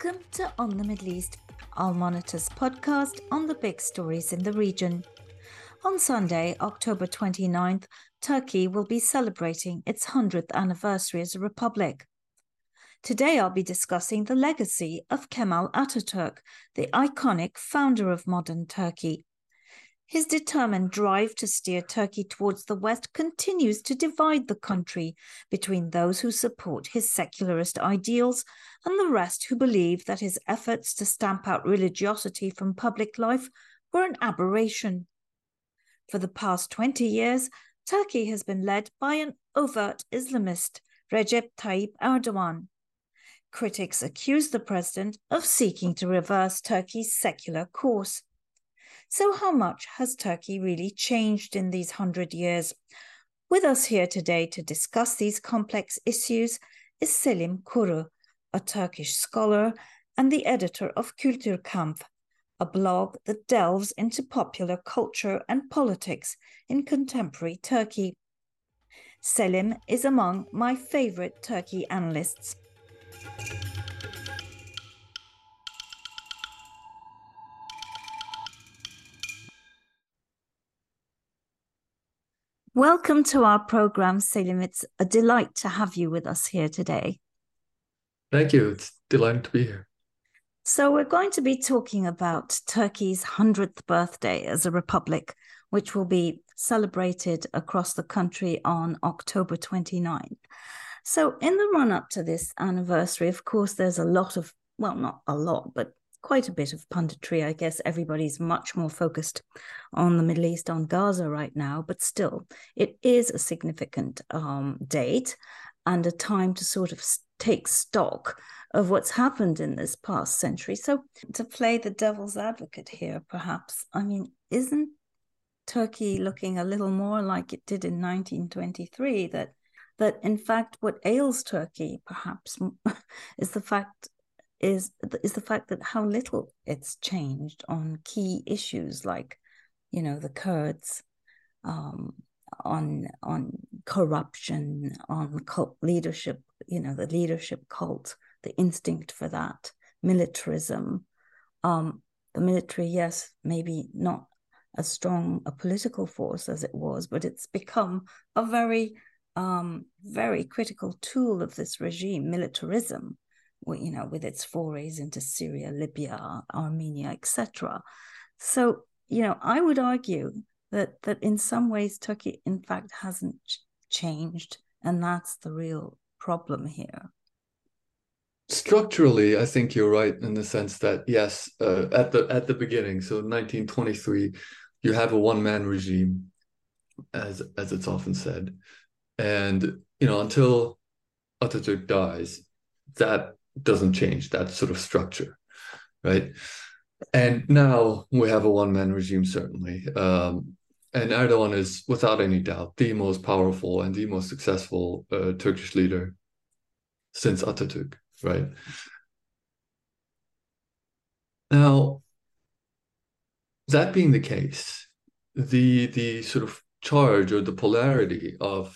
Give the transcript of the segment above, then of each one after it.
Welcome to On the Middle East, Al Monitor's podcast on the big stories in the region. On Sunday, October 29th, Turkey will be celebrating its 100th anniversary as a republic. Today I'll be discussing the legacy of Kemal Atatürk, the iconic founder of modern Turkey. His determined drive to steer Turkey towards the West continues to divide the country between those who support his secularist ideals and the rest who believe that his efforts to stamp out religiosity from public life were an aberration. For the past 20 years, Turkey has been led by an overt Islamist, Recep Tayyip Erdogan. Critics accuse the president of seeking to reverse Turkey's secular course. So how much has Turkey really changed in these 100 years? With us here today to discuss these complex issues is Selim Kuru, a Turkish scholar and the editor of Kültürkampf, a blog that delves into popular culture and politics in contemporary Turkey. Selim is among my favorite Turkey analysts. Welcome to our program, Selim. It's a delight to have you with us here today. Thank you. It's delighted to be here. So we're going to be talking about Turkey's 100th birthday as a republic, which will be celebrated across the country on October 29th. So in the run-up to this anniversary, of course, there's a lot of, well, not a lot, but quite a bit of punditry. I guess everybody's much more focused on the Middle East, on Gaza right now, but still, it is a significant date and a time to sort of take stock of what's happened in this past century. So to play the devil's advocate here, perhaps, I mean, isn't Turkey looking a little more like it did in 1923, that in fact what ails Turkey perhaps is the fact that how little it's changed on key issues like, you know, the Kurds, on corruption, on cult leadership, you know, the leadership cult, the instinct for that, militarism. The military, yes, maybe not as strong a political force as it was, but it's become a very, very critical tool of this regime, militarism, you know, with its forays into Syria, Libya, Armenia, etc. So, you know, I would argue that in some ways Turkey, in fact, hasn't changed, and that's the real problem here. Structurally, I think you're right in the sense that, yes, at the beginning, so 1923, you have a one-man regime, as it's often said. And, you know, until Atatürk dies, that doesn't change, that sort of structure, right? And now we have a one-man regime, certainly. And Erdogan is, without any doubt, the most powerful and the most successful Turkish leader since Atatürk, right? Now, that being the case, the sort of charge or the polarity of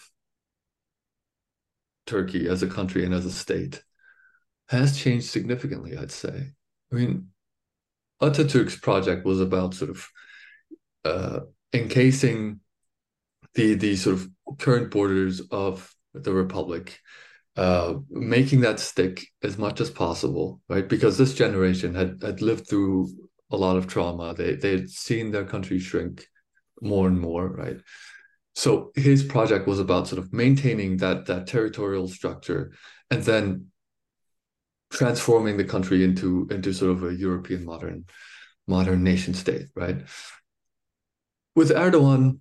Turkey as a country and as a state has changed significantly, I'd say. I mean, Atatürk's project was about sort of encasing the sort of current borders of the republic, making that stick as much as possible, right? Because this generation had lived through a lot of trauma. They'd seen their country shrink more and more, right? So his project was about sort of maintaining that territorial structure and then transforming the country into sort of a European modern nation state, right? With Erdogan,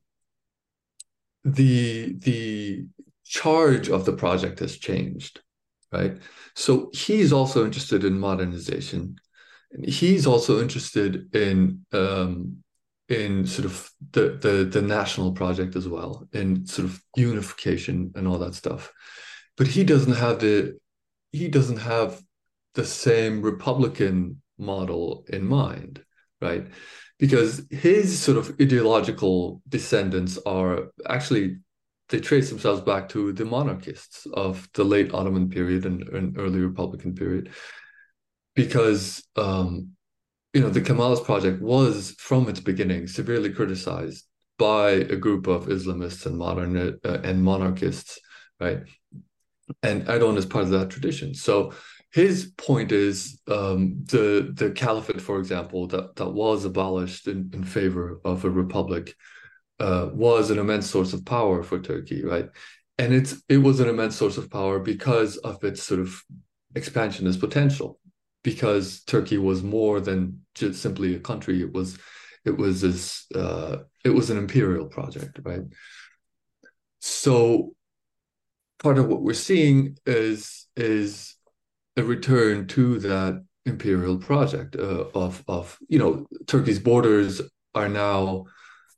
the charge of the project has changed, right? So he's also interested in modernization. He's also interested in sort of the national project as well, in sort of unification and all that stuff. But he doesn't have the same Republican model in mind, right? Because his sort of ideological descendants are actually, they trace themselves back to the monarchists of the late Ottoman period and early Republican period. because the Kemalist project was from its beginning severely criticized by a group of Islamists and modern and monarchists, right? And Erdogan is part of that tradition. So his point is the caliphate, for example, that was abolished in favor of a republic, was an immense source of power for Turkey, right? And it was an immense source of power because of its sort of expansionist potential, because Turkey was more than just simply a country. It was an imperial project, right? So part of what we're seeing is a return to that imperial project of Turkey's borders are now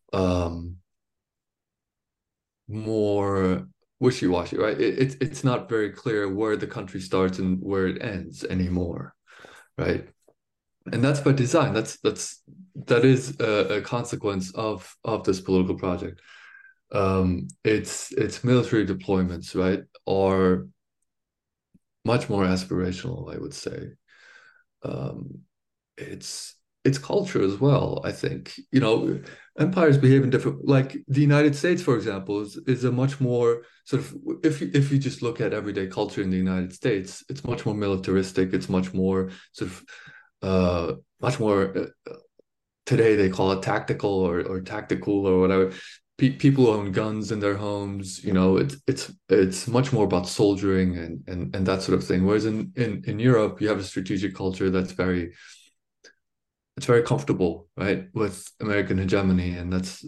more wishy-washy, right? It's not very clear where the country starts and where it ends anymore, right? And that's by design. That is a consequence of this political project. Its military deployments, right, are much more aspirational, I would say. Um, it's it's culture as well. I think empires behave in different. Like the United States, for example, is a much more sort of, if you just look at everyday culture in the United States, it's much more militaristic. It's much more sort of much more today they call it tactical or tactical or whatever. People own guns in their homes. It's much more about soldiering and that sort of thing. Whereas in Europe, you have a strategic culture that's very comfortable, right, with American hegemony, and that's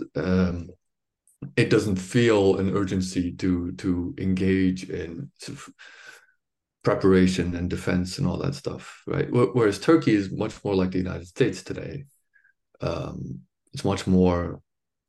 it doesn't feel an urgency to engage in sort of preparation and defense and all that stuff, right? Whereas Turkey is much more like the United States today. It's much more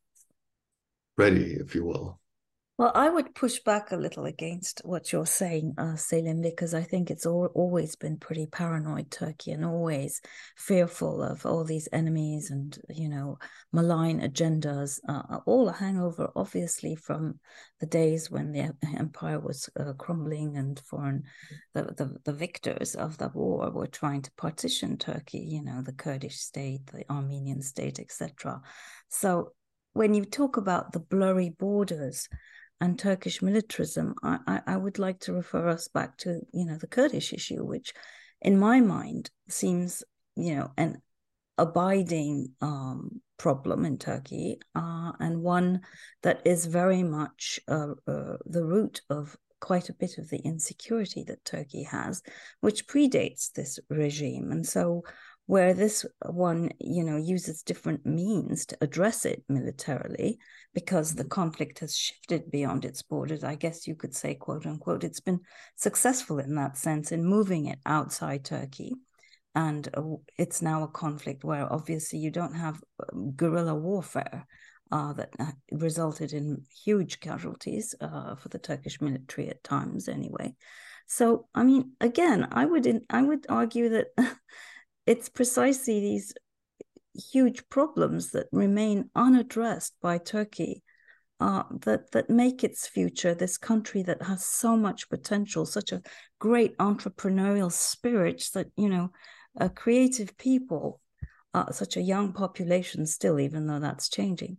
ready, if you will. Well, I would push back a little against what you're saying, Selim, because I think it's always been pretty paranoid, Turkey, and always fearful of all these enemies and, malign agendas, all a hangover, obviously, from the days when the empire was crumbling and the victors of the war were trying to partition Turkey, the Kurdish state, the Armenian state, etc. So when you talk about the blurry borders and Turkish militarism, I would like to refer us back to, the Kurdish issue, which in my mind seems, an abiding problem in Turkey, and one that is very much the root of quite a bit of the insecurity that Turkey has, which predates this regime. And so where this one, uses different means to address it militarily, because the conflict has shifted beyond its borders, I guess you could say, quote unquote, it's been successful in that sense in moving it outside Turkey. And it's now a conflict where obviously you don't have guerrilla warfare that resulted in huge casualties for the Turkish military at times anyway. So, I mean, again, I would argue that it's precisely these huge problems that remain unaddressed by Turkey that make its future, this country that has so much potential, such a great entrepreneurial spirit, that creative people, such a young population still, even though that's changing.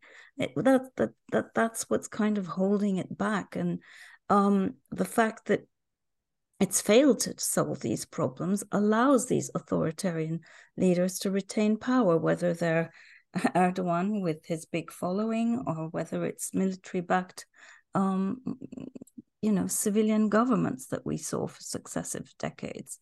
That's what's kind of holding it back, and the fact that it's failed to solve these problems allows these authoritarian leaders to retain power, whether they're Erdogan with his big following or whether it's military-backed, civilian governments that we saw for successive decades.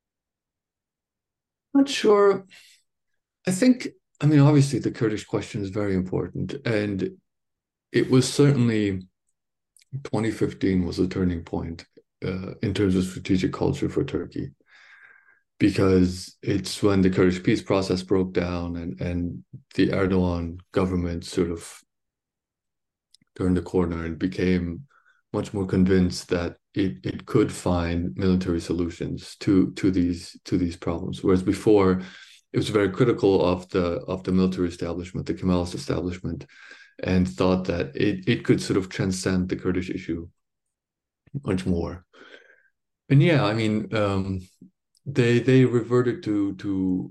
Not sure. I mean, obviously the Kurdish question is very important, and it was certainly 2015 was a turning point in terms of strategic culture for Turkey, because it's when the Kurdish peace process broke down and the Erdogan government sort of turned the corner and became much more convinced that it could find military solutions to these problems. Whereas before, it was very critical of the military establishment, the Kemalist establishment, and thought that it could sort of transcend the Kurdish issue much more. And yeah, I mean, they reverted to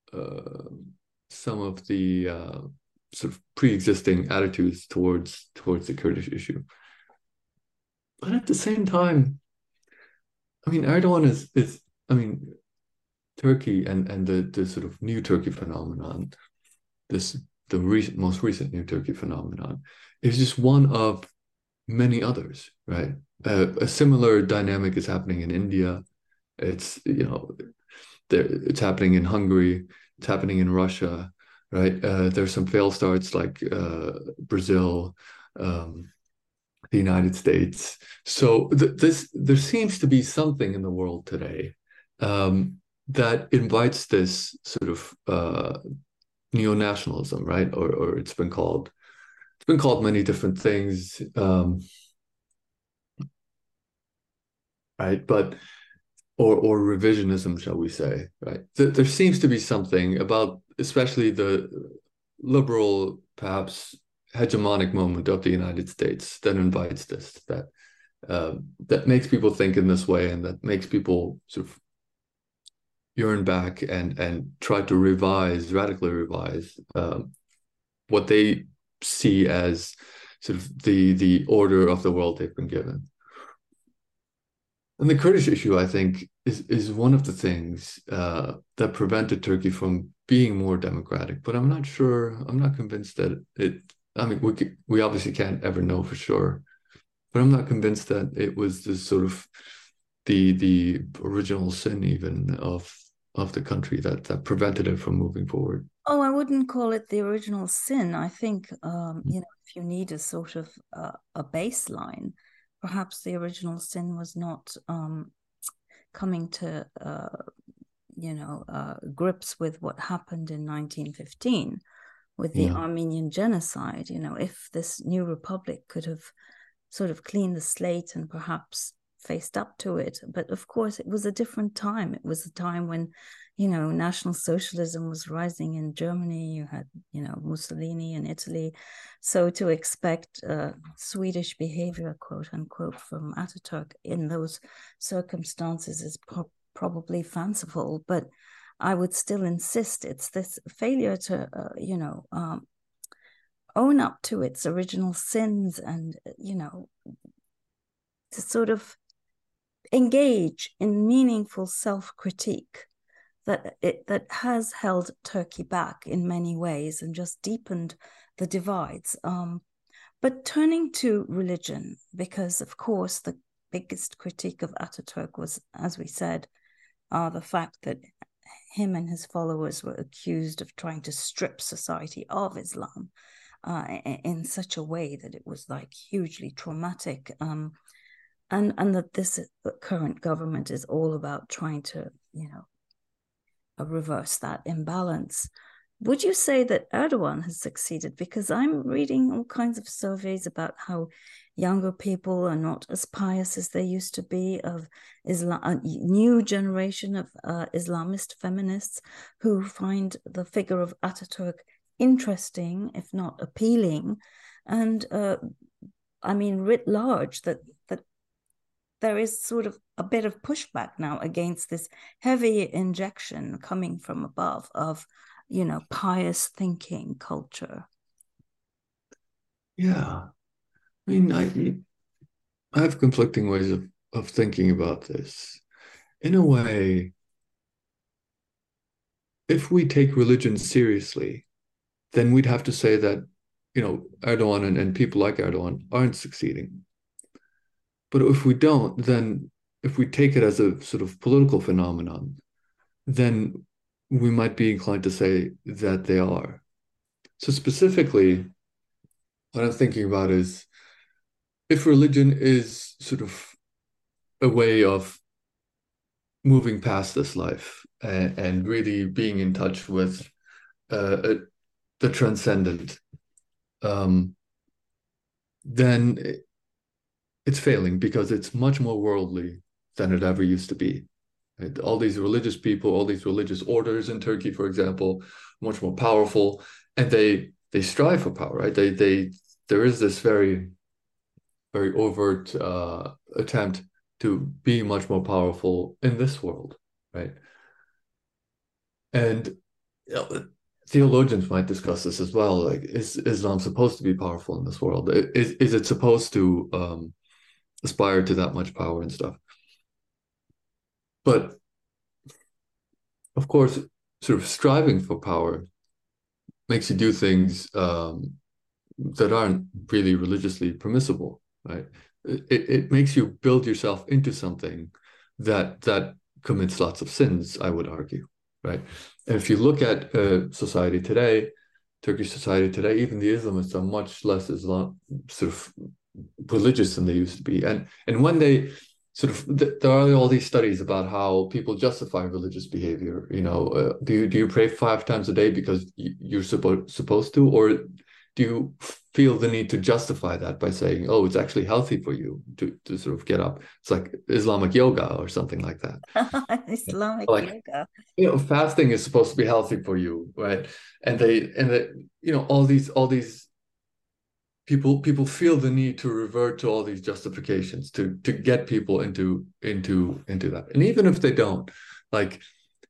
some of the sort of pre-existing attitudes towards the Kurdish issue. But at the same time, I mean, Erdogan is I mean, Turkey and the sort of new Turkey phenomenon, this most recent new Turkey phenomenon, is just one of many others, right? A similar dynamic is happening in India. It's it's happening in Hungary. It's happening in Russia, right? There's some fail starts like Brazil, the United States. So there seems to be something in the world today that invites this sort of neo-nationalism, right? Or it's been called many different things, right? But or revisionism, shall we say, right? There seems to be something about, especially the liberal, perhaps hegemonic moment of the United States that invites this, that makes people think in this way, and that makes people sort of yearn back and try to radically revise what they see as sort of the order of the world they've been given. And the Kurdish issue, I think, is one of the things that prevented Turkey from being more democratic. But I'm not sure. I'm not convinced that it. I mean, we obviously can't ever know for sure, but I'm not convinced that it was the sort of the original sin even of the country that prevented it from moving forward. Oh, I wouldn't call it the original sin. I think, if you need a sort of a baseline, perhaps the original sin was not coming to, grips with what happened in 1915 with the Yeah. Armenian genocide. If this new republic could have sort of cleaned the slate and perhaps faced up to it. But of course, it was a different time. It was a time when, National Socialism was rising in Germany. You had, Mussolini in Italy. So to expect Swedish behavior, quote unquote, from Ataturk in those circumstances is probably fanciful. But I would still insist it's this failure to, own up to its original sins and, to sort of engage in meaningful self-critique that has held Turkey back in many ways and just deepened the divides. But turning to religion, because of course the biggest critique of Ataturk was, as we said, the fact that him and his followers were accused of trying to strip society of Islam in such a way that it was like hugely traumatic. And that this current government is all about trying to, reverse that imbalance. Would you say that Erdogan has succeeded? Because I'm reading all kinds of surveys about how younger people are not as pious as they used to be, of Islam, a new generation of Islamist feminists who find the figure of Ataturk interesting, if not appealing. And writ large, that there is sort of a bit of pushback now against this heavy injection coming from above of, pious thinking culture. Yeah. I mean, I have conflicting ways of thinking about this. In a way, if we take religion seriously, then we'd have to say that, Erdogan and people like Erdogan aren't succeeding. But if we don't, then if we take it as a sort of political phenomenon, then we might be inclined to say that they are. So specifically, what I'm thinking about is, if religion is sort of a way of moving past this life and really being in touch with the transcendent, then it's failing because it's much more worldly than it ever used to be. Right? All these religious people, all these religious orders in Turkey, for example, much more powerful, and they strive for power, right? There is this very overt attempt to be much more powerful in this world, right? And you know, theologians might discuss this as well. Like, is Islam supposed to be powerful in this world? Is it supposed to aspire to that much power and stuff? But of course, sort of striving for power makes you do things that aren't really religiously permissible, right? It makes you build yourself into something that commits lots of sins, I would argue, right? And if you look at society today, Turkish society today, even the Islamists are much less Islam sort of religious than they used to be. And when they sort of there are all these studies about how people justify religious behavior. Do you pray 5 times a day because you're supposed to, or do you feel the need to justify that by saying, oh, it's actually healthy for you to sort of get up? It's like Islamic yoga or something like that. Islamic Like, yoga. fasting is supposed to be healthy for you, right? And all these people feel the need to revert to all these justifications to get people into that. And even if they don't, like,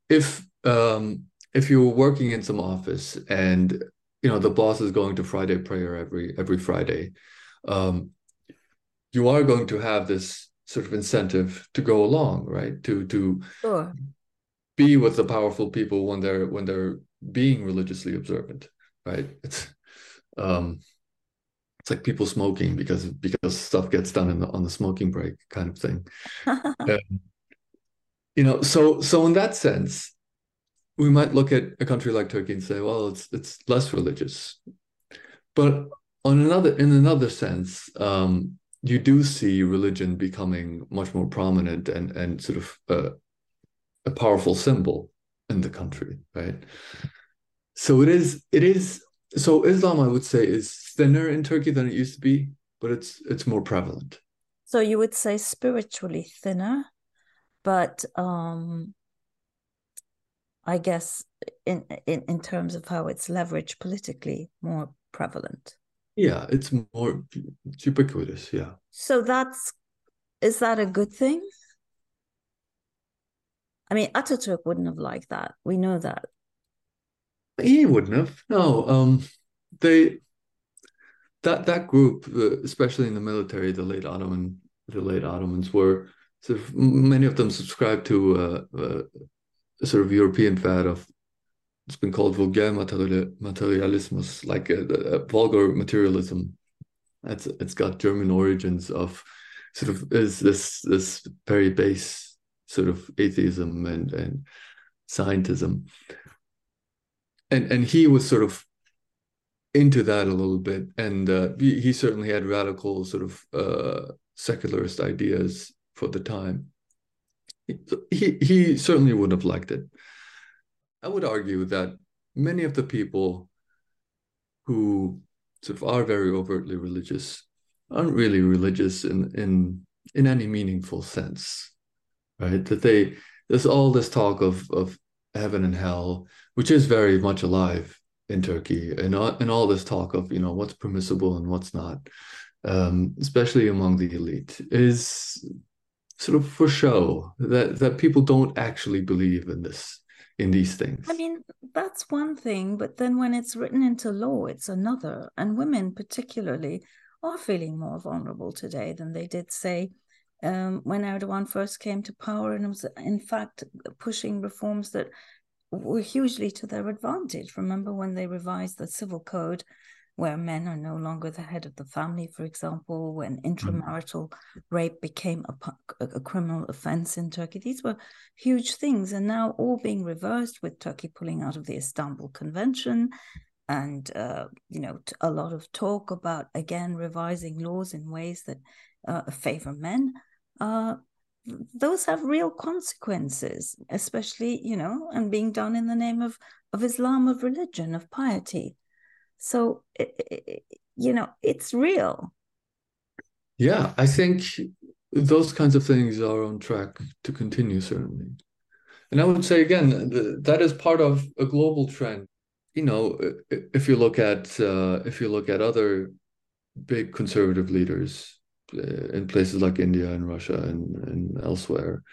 if you're working in some office and the boss is going to Friday prayer every Friday, um, you are going to have this sort of incentive to go along, right? To Sure. be with the powerful people when they're being religiously observant, right? Um, it's like people smoking because stuff gets done on the smoking break kind of thing. Uh, so in that sense, we might look at a country like Turkey and say, well, it's less religious. But in another sense, you do see religion becoming much more prominent and sort of a powerful symbol in the country, right? So it is so Islam, I would say, is thinner in Turkey than it used to be, but it's more prevalent. So you would say spiritually thinner, but I guess in terms of how it's leveraged politically, more prevalent. Yeah, it's more ubiquitous. Yeah, So is that a good thing? I mean, Ataturk wouldn't have liked that. We know that. he wouldn't have. No, they that group, especially in the military, the late Ottomans were sort of many of them subscribed to a sort of European fad of it's been called vulgar materialismus, like a vulgar materialism. It's got German origins of sort of is this very base sort of atheism and scientism, and he was sort of into that a little bit, and he certainly had radical sort of secularist ideas for the time. He certainly would have liked it. I would argue that many of the people who sort of are very overtly religious aren't really religious in any meaningful sense, right? There's all this talk of heaven and hell, which is very much alive in Turkey, and all this talk of what's permissible and what's not, especially among the elite, is sort of for show that people don't actually believe in these I things. mean, that's one thing, but then when it's written into law, it's another. And women, particularly, are feeling more vulnerable today than they did, say, when Erdogan first came to power and was, in fact, pushing reforms that were hugely to their advantage. Remember when they revised the civil code where men are no longer the head of the family, for example, when intramarital rape became a criminal offense in Turkey. These were huge things, and now all being reversed with Turkey pulling out of the Istanbul Convention, and a lot of talk about again revising laws in ways that favor men. Those have real consequences, especially and being done in the name of Islam, of religion, of piety. So, it's real. Yeah, I think those kinds of things are on track to continue, certainly. And I would say again, that is part of a global trend. If you look at other big conservative leaders in places like India and Russia and elsewhere,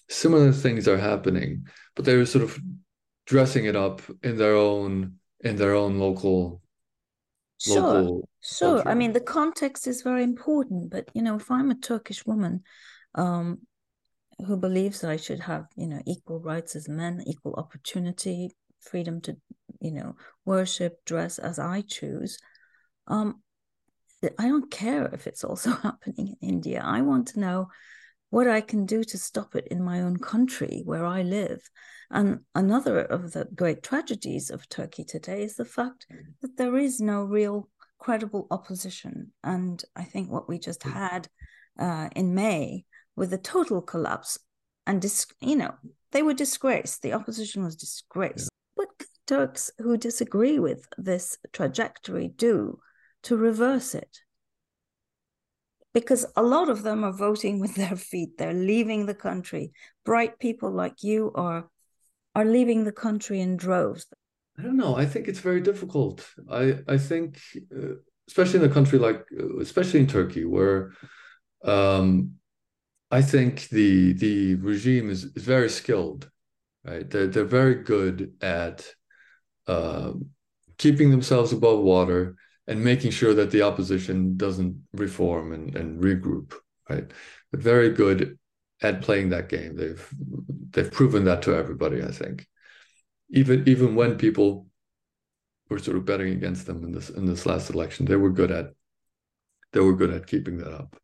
similar things are happening, but they're sort of dressing it up in their own Sure, local sure. I culture. mean, the context is very important, but if I'm a Turkish woman, um, who believes that I should have, equal rights as men, equal opportunity, freedom to, worship, dress as I choose. Um, I don't care if it's also happening in India. I want to know what I can do to stop it in my own country where I live. And another of the great tragedies of Turkey today is the fact that there is no real credible opposition. And I think what we just had in May with the total collapse and, they were disgraced. The opposition was disgraced. What can Turks who disagree with this trajectory do to reverse it? Because a lot of them are voting with their feet. They're leaving the country. Bright people like you are leaving the country in droves. I don't know. I think it's very difficult. I think, especially in a country like, especially in Turkey, where um, I think the regime is very skilled, right? They're very good at um, keeping themselves above water and making sure that the opposition doesn't reform and regroup, right? But very good at playing that game. They've proven that to everybody, I think. Even when people were sort of betting against them in this last election, they were good at keeping that up.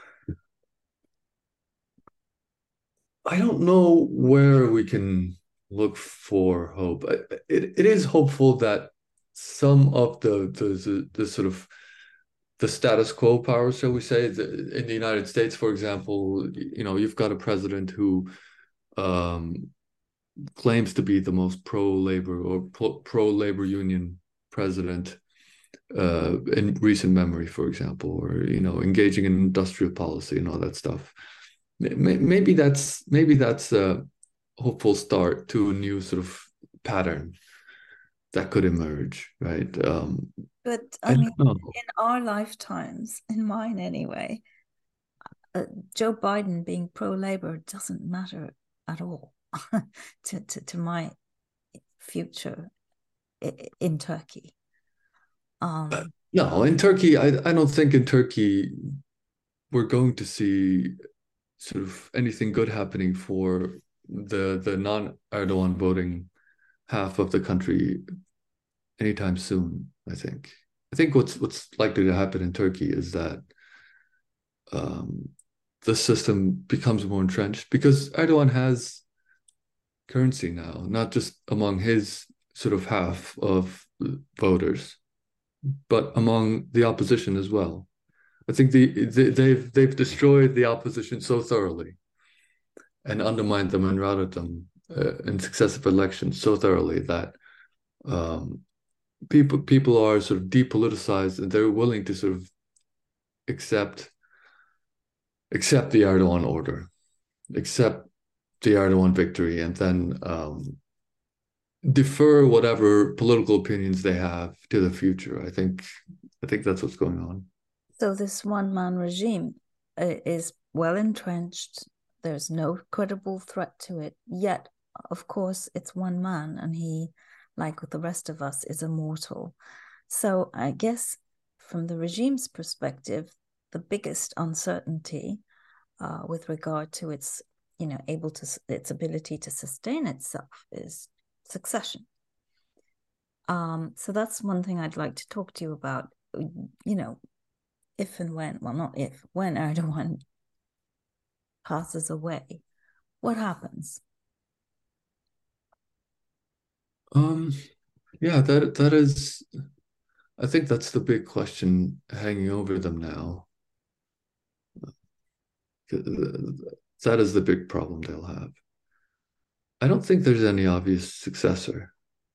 I don't know where we can look for hope. It is hopeful that some of the sort of the status quo power, shall we say, in the United States, for example, you've got a president who um, claims to be the most pro-labor or pro-labor union president in recent memory, for example, or engaging in industrial policy and all that stuff. Maybe that's a hopeful start to a new sort of pattern that could emerge, right? But I I mean, don't know. in our lifetimes, in mine anyway, Joe Biden being pro-labor doesn't matter at all to my future in Turkey. No, in Turkey, I don't think in Turkey we're going to see sort of anything good happening for the non-Erdogan voting half of the country anytime soon, I think. I think what's likely to happen in Turkey is that um, the system becomes more entrenched because Erdogan has currency now, not just among his sort of half of voters, but among the opposition as well. I think they've destroyed the opposition so thoroughly and undermined them and routed them in successive elections so thoroughly that um, people are sort of depoliticized and they're willing to sort of accept the Erdogan order, accept the Erdogan victory, and then defer whatever political opinions they have to the future. I think that's what's going on. So this one-man regime is well entrenched. There's no credible threat to it. Yet, of course, it's one man, and he, like with the rest of us, is immortal. So I guess from the regime's perspective, the biggest uncertainty with regard to its, its ability to sustain itself is succession. So that's one thing I'd like to talk to you about. If and when, well, not if, when Erdogan passes away, what happens? Um, yeah, that is. I think that's the big question hanging over them now. That is the big problem they'll have. I don't think there's any obvious successor.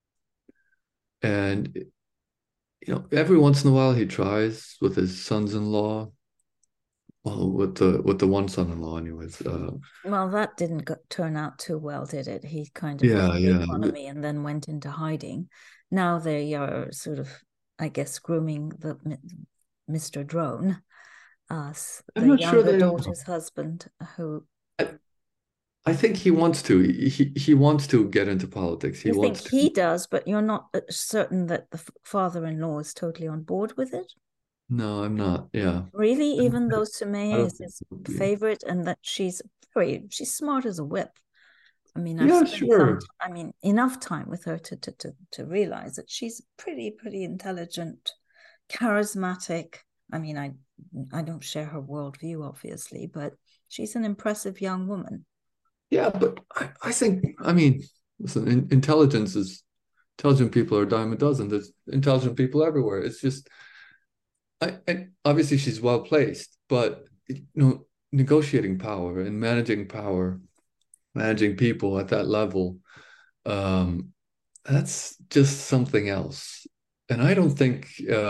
And every once in a while he tries with his sons-in-law. Well, with the one son-in-law, anyways. Well, that didn't turn out too well, did it? He kind of Yeah, ruined the yeah. economy and then went into hiding. Now they are sort of, I guess, grooming the Mr. Drone, I'm the not sure younger they are. daughter's husband, who I, I think he wants to. He wants to get into politics. He You think wants to. he does, but you're not certain that the father-in-law is totally on board with it? No, I'm not. Yeah. Really, I don't even though think, I Sumaya don't is think his it would be. favorite and that she's smart as a whip. I mean, I've Yeah, spent some, sure. I mean, enough time with her to realize that she's pretty intelligent, charismatic. I mean, I don't share her worldview, obviously, but she's an impressive young woman. Yeah, but I think, I mean, listen, intelligent people are a dime a dozen. There's intelligent people everywhere. It's just, I obviously she's well placed, but negotiating power and managing power, managing people at that level, um, that's just something else. And I don't think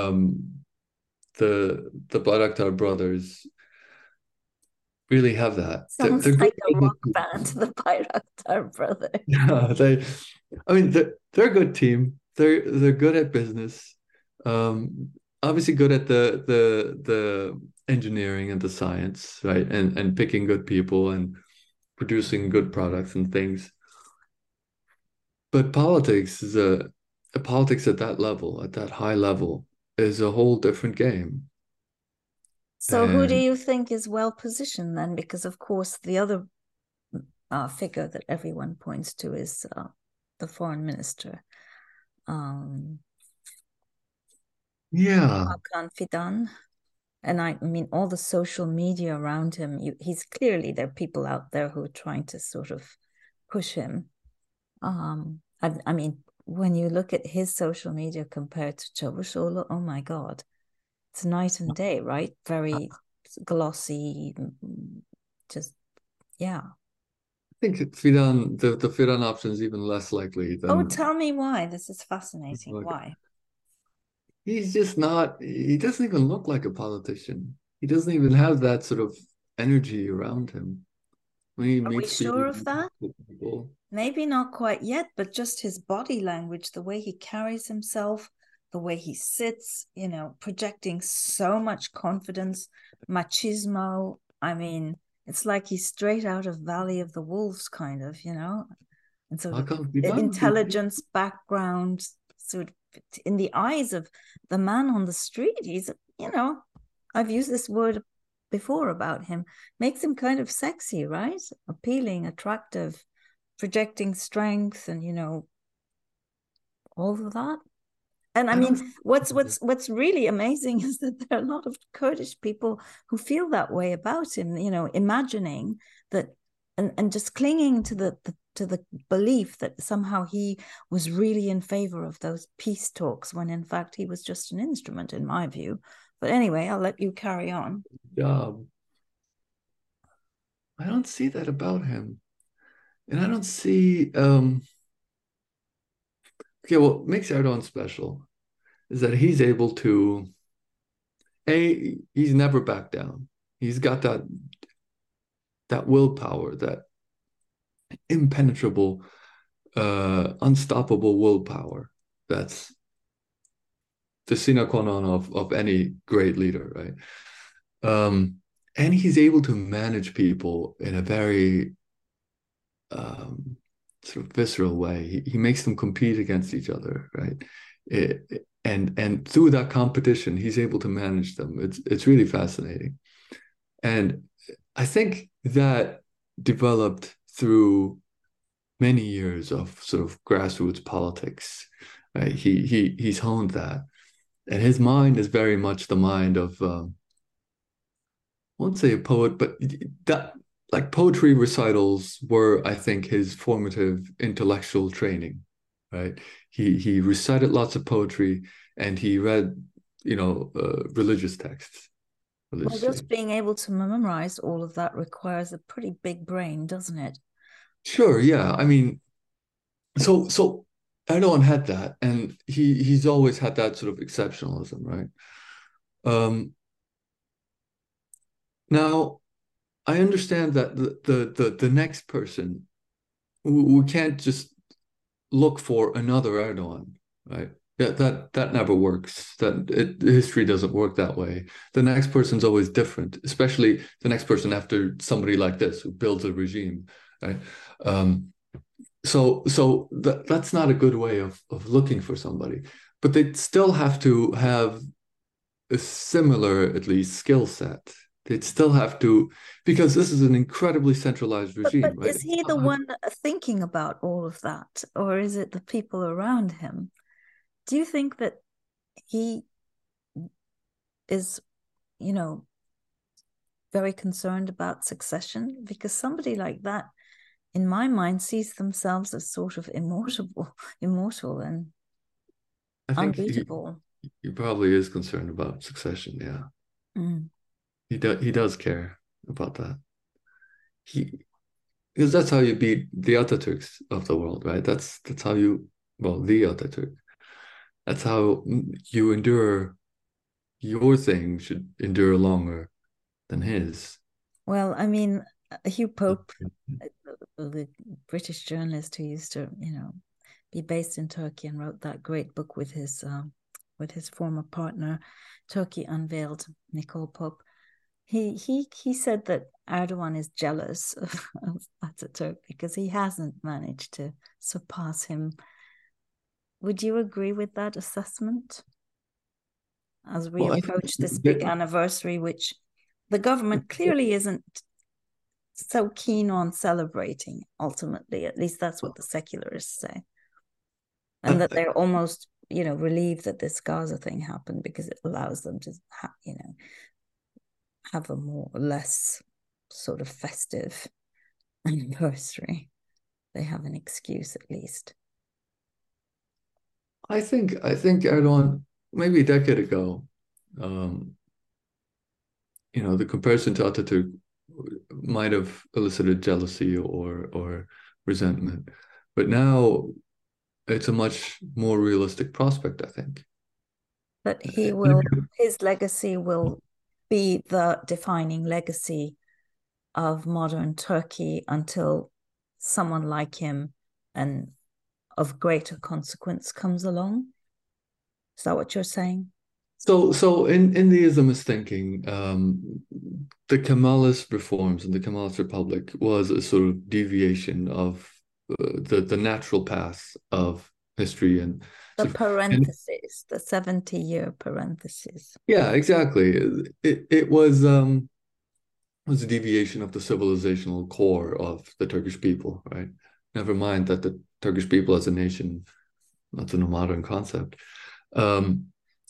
the Bayraktar brothers really have that. Sounds They're good like a rock business band, people. the Bayraktar brothers. Yeah, I mean, they're a good team. They're good at business. Um, Obviously good at the engineering and the science, right? And picking good people and producing good products and things. But politics is a politics at that level, at that high level, is a whole different game. So, who do And you think is well positioned then? Because, of course, the other figure that everyone points to is the foreign minister, um, yeah, Hakan Fidan. And I mean, all the social media around him, he's clearly, there are people out there who are trying to sort of push him. I mean, when you look at his social media compared to Çavuşoğlu, oh my God, it's night and day, right? Very glossy, just, yeah. I think Fidan, the Fidan option is even less likely Oh, than tell me why. This is fascinating. like Why? he's just not, he doesn't even look like a politician. He doesn't even have that sort of energy around him. When he Are we meets sure of that? people, Maybe not quite yet, but just his body language, the way he carries himself, the way he sits, projecting so much confidence, machismo. I mean, it's like he's straight out of Valley of the Wolves, kind of, and sort of Hakan Fidan, intelligence background, sort of in the eyes of the man on the street. I've used this word before about him, makes him kind of sexy, right? Appealing, attractive, projecting strength, and all of that. And I I don't, mean, what's really amazing is that there are a lot of Kurdish people who feel that way about him, imagining that, and just clinging to the belief that somehow he was really in favor of those peace talks, when in fact he was just an instrument, in my view. But anyway, I'll let you carry on. job. I don't see that about him. And I don't see, okay, what makes Erdogan special is that he's able to, he's never backed down. He's got that willpower, that impenetrable, unstoppable willpower. That's the sine qua non of any great leader, right? And he's able to manage people in a very sort of visceral way. He makes them compete against each other, right? And through that competition, he's able to manage them. It's really fascinating, and I think that developed through many years of sort of grassroots politics. Right? He's honed that, and his mind is very much the mind of I won't say a poet, but that like poetry recitals were, I think, his formative intellectual training, right? He recited lots of poetry and he read, religious texts Well, religiously. just being able to memorize all of that requires a pretty big brain, doesn't it? Sure, yeah. I mean, so Erdogan had that, and he's always had that sort of exceptionalism, right? Um, Now I understand that the next person, we can't just look for another Erdogan, right? That never works. History doesn't work that way. The next person's always different, especially the next person after somebody like this who builds a regime. right? That's not a good way of looking for somebody, but they still have to have a similar, at least, skill set. They'd still have to, because this is an incredibly centralized But regime, right? is he the one thinking about all of that, or is it the people around him? Do you think that he is, you know, very concerned about succession? Because somebody like that, in my mind, sees themselves as sort of immortal and I think unbeatable. he probably is concerned about succession. Yeah, Mm. he does care about that. He Because that's how you beat the Ataturks of the world, right? That's how you, well, the Ataturk. That's how you endure. Your thing should endure longer than his. Well, I mean, Hugh Pope, the British journalist who used to, be based in Turkey and wrote that great book with his former partner, Turkey Unveiled, Nicole Pope. He said that Erdogan is jealous of Ataturk because he hasn't managed to surpass him. Would you agree with that assessment as we Well, I approach this think big anniversary, which the government clearly isn't so keen on celebrating, ultimately? At least that's what the secularists say. And that they're almost, relieved that this Gaza thing happened because it allows them to, have a more or less sort of festive anniversary. They have an excuse at least. I think Erdogan, maybe a decade ago, um, the comparison to Ataturk might have elicited jealousy or resentment, but now it's a much more realistic prospect, I think. But And his legacy will be the defining legacy of modern Turkey until someone like him and of greater consequence comes along. Is that what you're saying? so in the Islamist thinking, the Kemalist reforms and the Kemalist Republic was a sort of deviation of the natural path of history and The sort of and parentheses, the 70-year parentheses. yeah, exactly. It was a deviation of the civilizational core of the Turkish people, right? Never mind that the Turkish people as a nation, that's a modern concept. Um,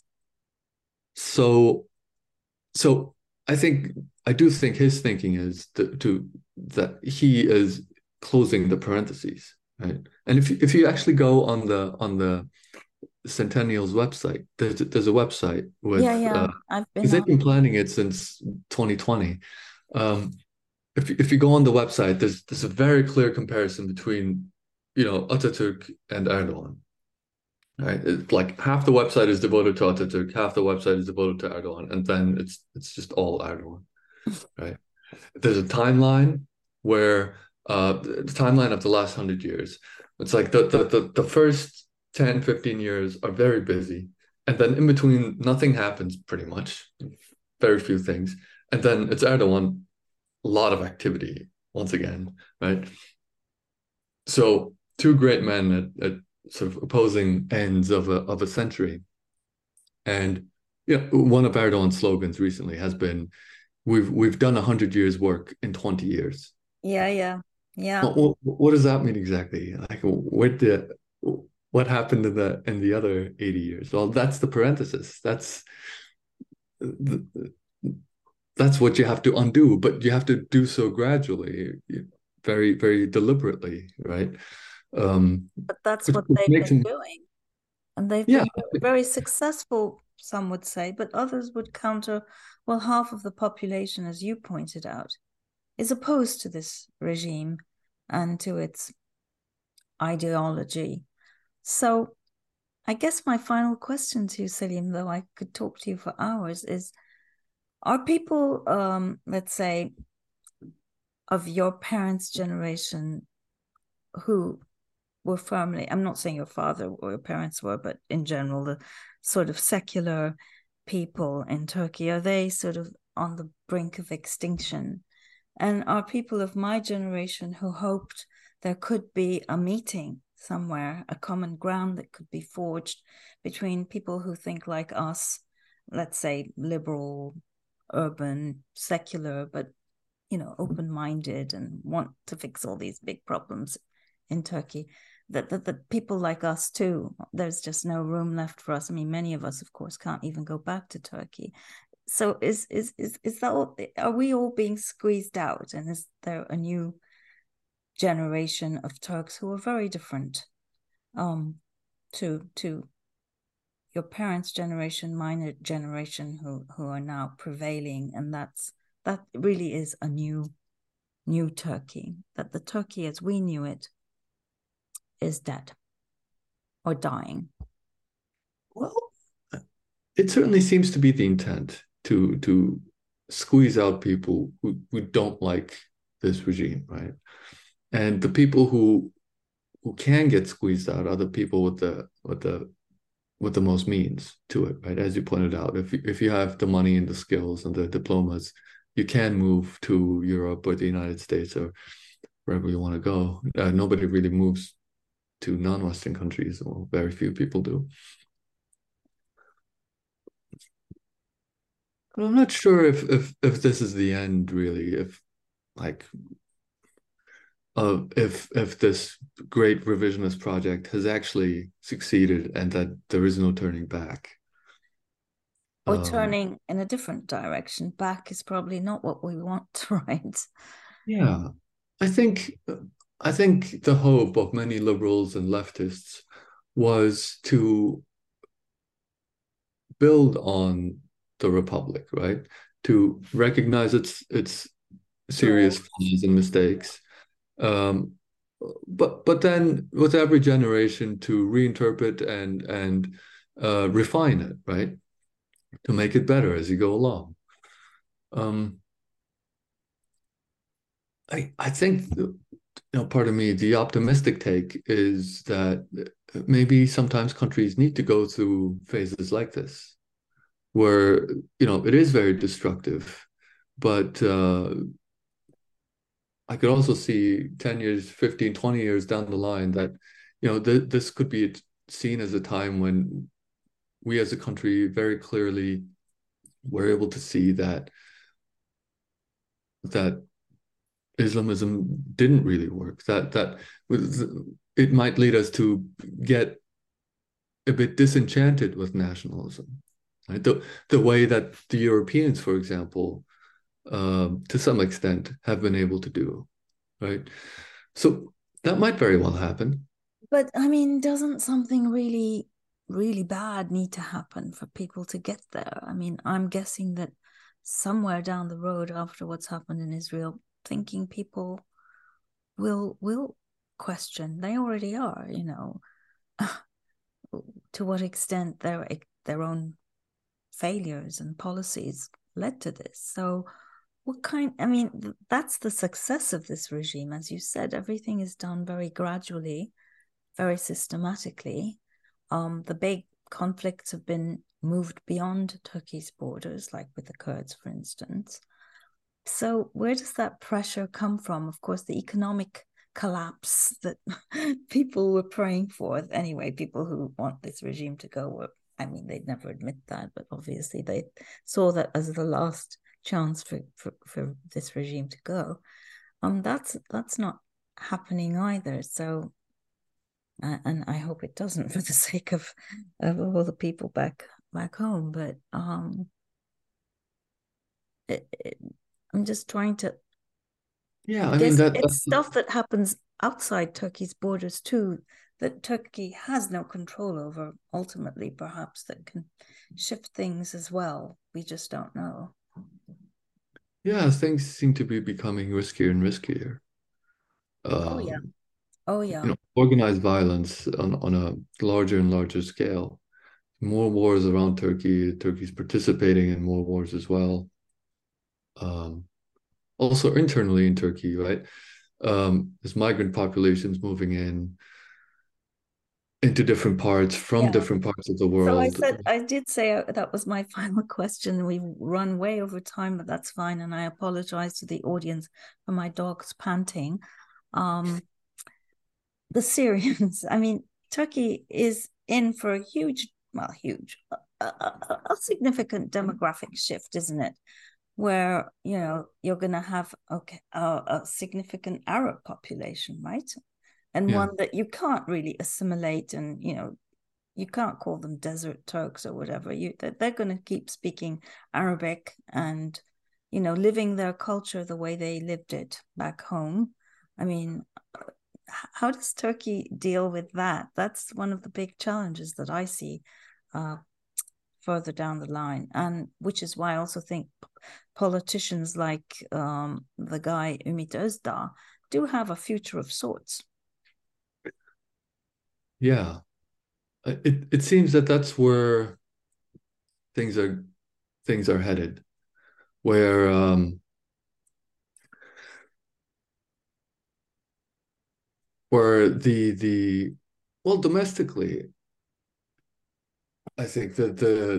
so so I do think his thinking is that he is closing the parentheses, right? And if you actually go on the Centennial's website, there's a website Yeah, with yeah, I've been because they've on. been planning it since 2020. Um, if you go on the website, there's a very clear comparison between, Ataturk and Erdogan. Right? It's like half the website is devoted to Ataturk, half the website is devoted to Erdogan, and then it's just all Erdogan, right? There's a timeline where the timeline of the last 100 years. It's like the first 10, 15 years are very busy, and then in between nothing happens pretty much, very few things, and then it's Erdogan, a lot of activity once again, right? So two great men at sort of opposing ends of a century. And one of Erdogan's slogans recently has been, "We've done 100 years work in 20 years." Yeah, yeah, yeah. What does that mean exactly? Like, what happened in the other 80 years? Well, that's the parenthesis. That's what you have to undo, but you have to do so gradually, very, very deliberately, right? But that's Which what which they've makes been him, doing. And they've yeah, been very successful, some would say, but others would counter, well, half of the population, as you pointed out, is opposed to this regime and to its ideology. So I guess my final question to you, Salim, though I could talk to you for hours, is are people, let's say, of your parents' generation who were firmly, I'm not saying your father or your parents were, but in general, the sort of secular people in Turkey, are they sort of on the brink of extinction? and are people of my generation who hoped there could be a meeting somewhere, a common ground that could be forged between people who think like us, let's say liberal, urban, secular, but open-minded and want to fix all these big problems in Turkey. That people like us too, there's just no room left for us. I mean, many of us, of course, can't even go back to Turkey. So is that all, are we all being squeezed out? And is there a new generation of Turks who are very different to your parents' generation, my generation, who are now prevailing, and that really is a new Turkey. That the Turkey as we knew it is dead or dying. Well, it certainly seems to be the intent to squeeze out people who don't like this regime, right? And the people who can get squeezed out are the people with the most means to it, right? As you pointed out, if you have the money and the skills and the diplomas, you can move to Europe or the United States or wherever you want to go. Nobody really moves to non-Western countries, or very few people do. But I'm not sure if this is the end, really. If this great revisionist project has actually succeeded and that there is no turning back. Or turning in a different direction. Back is probably not what we want, right? Yeah. I think the hope of many liberals and leftists was to build on the Republic, right? To recognize its serious flaws and mistakes. But then with every generation to reinterpret and refine it, right? To make it better as you go along. I think, part of me, the optimistic take is that maybe sometimes countries need to go through phases like this, where, it is very destructive, but I could also see 10 years, 15, 20 years down the line that, this could be seen as a time when we as a country very clearly were able to see that Islamism didn't really work, that it might lead us to get a bit disenchanted with nationalism, right? The way that the Europeans, for example, to some extent, have been able to do, right? So that might very well happen. But I mean, doesn't something really, really bad need to happen for people to get there? I mean, I'm guessing that somewhere down the road after what's happened in Israel, thinking people will question. They already are, to what extent their own failures and policies led to this. So that's the success of this regime. As you said, everything is done very gradually, very systematically. The big conflicts have been moved beyond Turkey's borders, like with the Kurds, for instance. So where does that pressure come from? Of course, the economic collapse that people were praying for. Anyway, people who want this regime to go they'd never admit that, but obviously they saw that as the last chance for this regime to go. That's not happening either. So, and I hope it doesn't, for the sake of all the people back home. But I'm just trying to. Yeah, I guess it's stuff that happens outside Turkey's borders too, that Turkey has no control over ultimately, perhaps, that can shift things as well. We just don't know. Yeah, things seem to be becoming riskier and riskier. Oh yeah. Organized violence on a larger and larger scale. More wars around Turkey. Turkey's participating in more wars as well. Also internally in Turkey, right? There's migrant populations moving in. into different parts from Yeah. different parts of the So world. I did say that was my final question. We've run way over time, but that's fine. And I apologize to the audience for my dogs panting. The Syrians, I mean, Turkey is in for a huge, a significant demographic shift, isn't it? Where, you know, you're going to have a significant Arab population, right? And Yeah. one that you can't really assimilate, and, you know, you can't call them desert Turks or whatever. They're going to keep speaking Arabic and, you know, living their culture the way they lived it back home. I mean, how does Turkey deal with that? That's one of the big challenges that I see further down the line, and which is why I also think politicians like the guy Ümit Özdağ do have a future of sorts. Yeah. It seems that that's where things are headed, where the well, domestically, I think that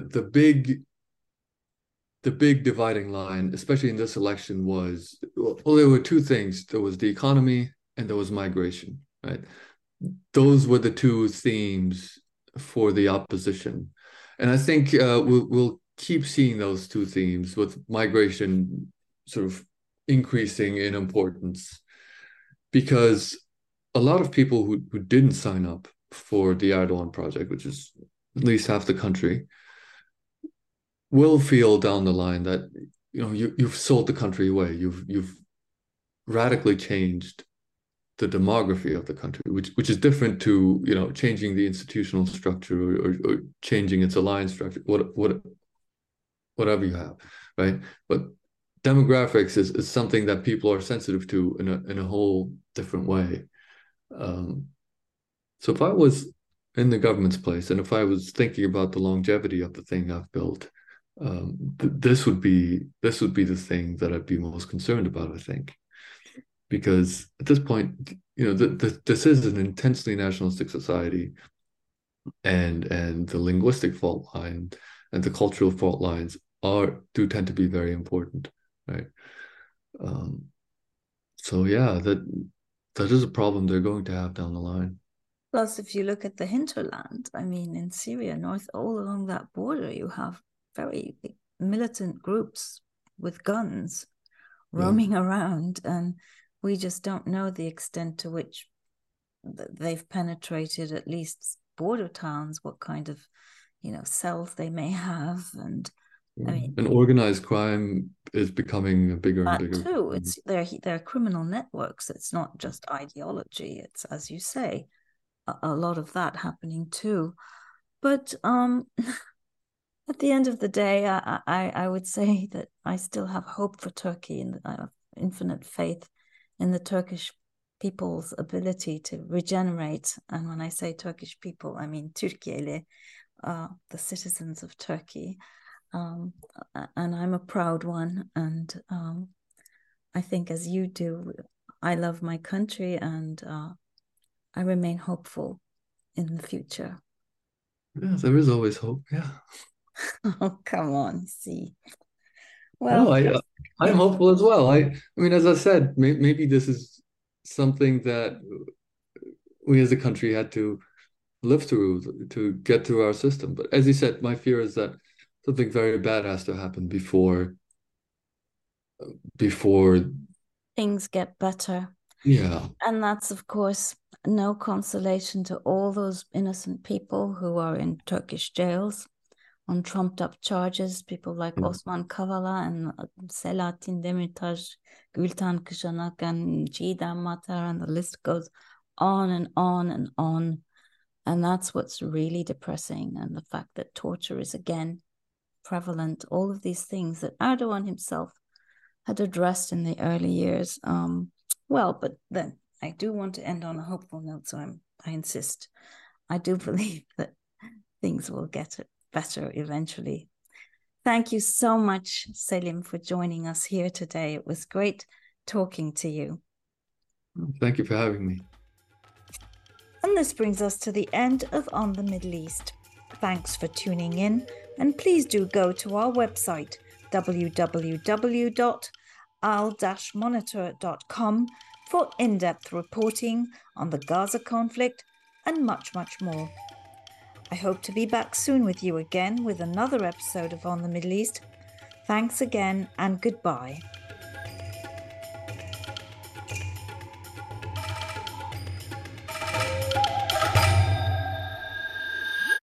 the big dividing line, especially in this election, was, well, there were two things. There was the economy and there was migration, right? Those were the two themes for the opposition. And I think we'll keep seeing those two themes, with migration sort of increasing in importance, because a lot of people who didn't sign up for the Erdogan project, which is at least half the country, will feel down the line that, you know, you've sold the country away. You've radically changed the demography of the country, which is different to, you know, changing the institutional structure, or changing its alliance structure, whatever you have, right? But demographics is something that people are sensitive to in a whole different way. So if I was in the government's place, and if I was thinking about the longevity of the thing I've built, this would be the thing that I'd be most concerned about, I think, because at this point, you know, this is an intensely nationalistic society, and the linguistic fault line and the cultural fault lines do tend to be very important, right? Um, so yeah, that is a problem they're going to have down the line. Plus, if you look at the hinterland, I mean, in Syria, north, all along that border, you have very militant groups with guns Yeah. roaming around, and we just don't know the extent to which they've penetrated at least border towns, what kind of, you know, cells they may have. And I mean, And organized crime is becoming a bigger and that bigger too, problem. it's they're criminal networks. It's not just ideology. It's, as you say, a lot of that happening too. But at the end of the day, I would say that I still have hope for Turkey, and I have infinite faith in the Turkish people's ability to regenerate. And when I say Turkish people, I mean Türkiye'li, the citizens of Turkey. Um, and I'm a proud one. And I think, as you do, I love my country, and I remain hopeful in the future. Yeah, there is always hope. Yeah. Oh, come on, see. No, Well, I'm hopeful as well. I mean, as I said, maybe this is something that we as a country had to live through to get through our system. But as you said, my fear is that something very bad has to happen before. things get better. Yeah. And that's, of course, no consolation to all those innocent people who are in Turkish jails on trumped up charges, people like Yeah. Osman Kavala and Selahattin Demirtas, Gültan Kışanak, and Çiğdem Matar, and the list goes on and on and on. And that's what's really depressing. And the fact that torture is again prevalent, all of these things that Erdogan himself had addressed in the early years. But then I do want to end on a hopeful note, so I insist. I do believe that things will get better eventually. Thank you so much, Selim, for joining us here today. It was great talking to you. Thank you for having me. And this brings us to the end of On the Middle East. Thanks for tuning in, and please do go to our website www.al-monitor.com for in-depth reporting on the Gaza conflict and much, much more. I hope to be back soon with you again with another episode of On the Middle East. Thanks again and goodbye.